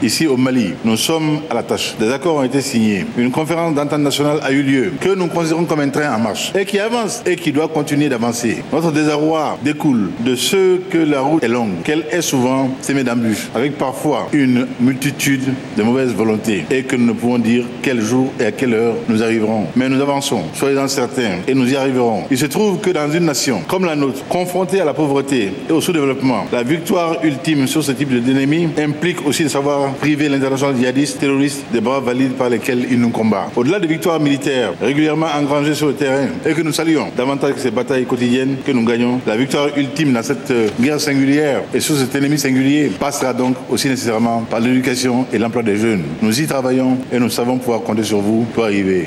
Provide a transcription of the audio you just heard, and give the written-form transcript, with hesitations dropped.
Ici au Mali, nous sommes à la tâche. Des accords ont été signés. Une conférence d'entente nationale a eu lieu, que nous considérons comme un train en marche, et qui avance, et qui doit continuer d'avancer. Notre désarroi découle de ce que la route est longue, qu'elle est souvent semée d'embûches, avec parfois une multitude de mauvaises volontés, et que nous ne pouvons dire quel jour et à quelle heure nous arriverons. Mais nous avançons, soyez-en certains, et nous y arriverons. Il se trouve que dans une nation comme la nôtre, confrontée à la pauvreté et au sous-développement, la victoire ultime sur ce type d'ennemi implique aussi de savoir priver l'international djihadiste, terroriste, des bras valides par lesquels il nous combat. Au-delà des victoires militaires régulièrement engrangées sur le terrain et que nous saluons, davantage que ces batailles quotidiennes que nous gagnons, la victoire ultime dans cette guerre singulière et sur cet ennemi singulier passera donc aussi nécessairement par l'éducation et l'emploi des jeunes. Nous y travaillons et nous savons pouvoir compter sur vous pour arriver.